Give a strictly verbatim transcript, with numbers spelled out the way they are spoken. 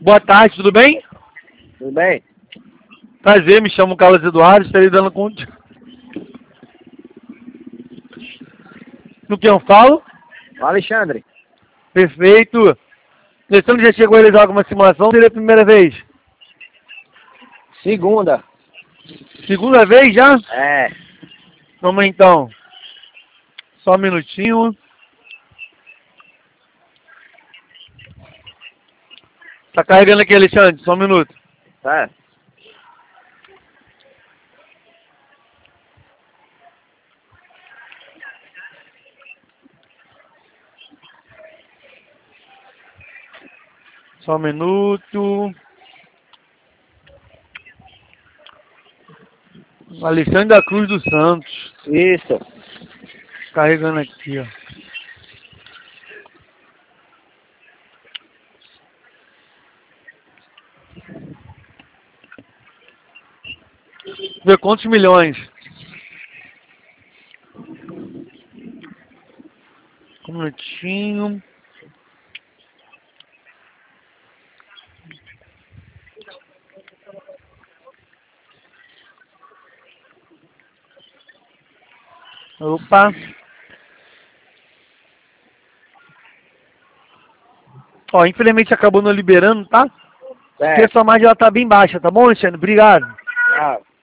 Boa tarde, tudo bem? Tudo bem? Prazer, me chamo Carlos Eduardo, estarei dando conta. No que eu falo? Alexandre. Perfeito. Alexandre já chegou a realizar alguma simulação? Seria a primeira vez? Segunda. Segunda vez já? É. Vamos então. Só um minutinho. Tá carregando aqui, Alexandre, só um minuto. Tá. Só um minuto. Alexandre da Cruz dos Santos. Isso. Carregando aqui, ó. Ver quantos milhões? Um minutinho. Opa. Ó, infelizmente acabou não liberando, tá? É. Porque a sua margem ela tá bem baixa, tá bom, Alexandre? Obrigado.